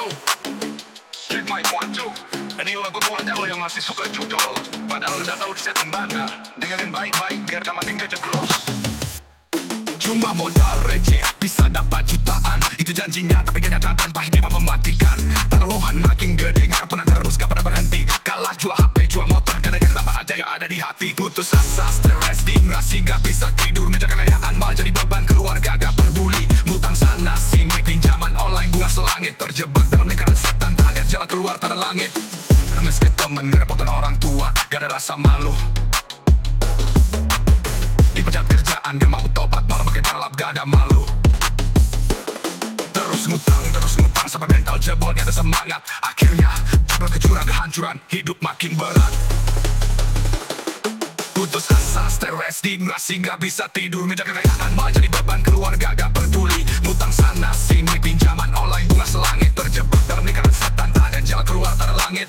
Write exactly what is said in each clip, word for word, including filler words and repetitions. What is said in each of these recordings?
two. Street mic one two. Ini lagu buat lo yang masih suka judul, padahal udah tahu set mana. Dengerin baik-baik biar gak makin kejeblos. Cuma modal receh bisa dapat jutaan, itu janjinya tapi kenyataan tanpa hidup mematikan. Taruhan makin gede gak pernah terus gak pernah berhenti. Kalah jual H P jual motor kadang-kadang tambah aja yang ada di hati. Putus asa stres dingrasi gak bisa tidur, meja kekayaan malah jadi beban keluarga gak peduli. Mutang sana sini pinjaman online bunga selangit, terjebak dalam lingkaran setan tak lihat jalan keluar tak ada langit. Meski temen ngerepotin orang tua gak ada rasa malu, dipecat kerjaan gak mau tobat malah makin balap gak ada malu. Terus ngutang, terus ngutang sampai mental jebol gak ada semangat. Akhirnya jebol ke jurang kehancuran, hidup makin berat. Putus asa, stres, dingrasi gak bisa tidur, meja kekayaan malah jadi beban keluarga gak peduli. Ngutang sana sini pinjaman online bunga selangit, terjebak dalam lingkaran setan tak ada jalan keluar tak ada langit.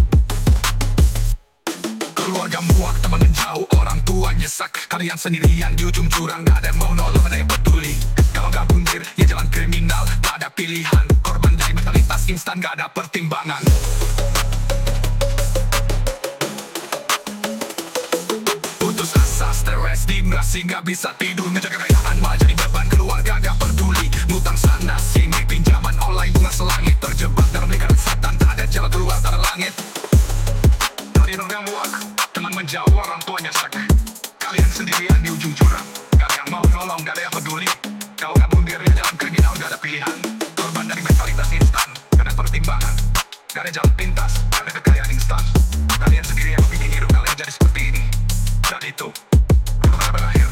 Keluarga muak, teman menjauh, orang tua nyesak. Kalian sendirian di ujung jurang, gak ada yang mau nolong, gak ada yang peduli. Kalau gak bundir, ya jalan kriminal, gak ada pilihan. Korban dari mentalitas instan, gak ada pertimbangan. Putus asa, stres, dingrasi, gak bisa tidur, meja kekayaan malah jadi beban keluarga gak peduli. Ngutang sana sini pinjaman online bunga selangit, terjebak dalam lingkaran setan tak ada jalan keluar tak ada langit. Kalian orang muak, teman menjauh, orang tua nyesak. Kalian sendirian di ujung jurang, gak ada yang mau nolong, gak ada yang peduli. Kau gak mundur di jalan kriminal, gak ada pilihan. Korban dari mentalitas instan, gak ada pertimbangan. Gak ada jalan pintas, gak ada kekayaan instan. Kalian sendiri yang bikin hidup kalian jadi seperti ini. Dan itu belum berakhir.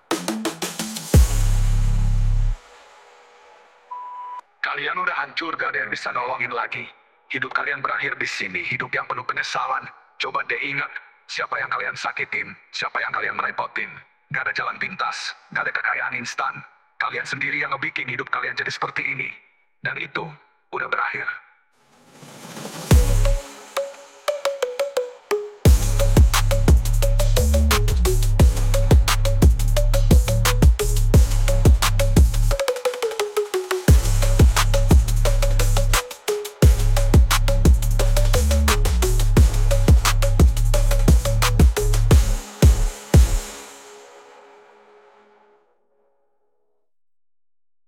Kalian udah hancur, gak ada yang bisa nolongin lagi. Hidup kalian berakhir di sini, hidup yang penuh penyesalan. Coba deh ingat, siapa yang kalian sakitin, siapa yang kalian merepotin. Gak ada jalan pintas, gak ada kekayaan instan. Kalian sendiri yang ngebikin hidup kalian jadi seperti ini. Dan itu udah berakhir.